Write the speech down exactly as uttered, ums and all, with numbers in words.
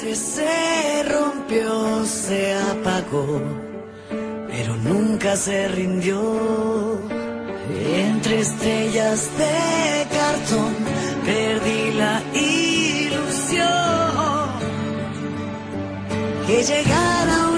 que se rompió, se apagó, pero nunca se rindió. Entre estrellas de cartón perdí la ilusión que llegara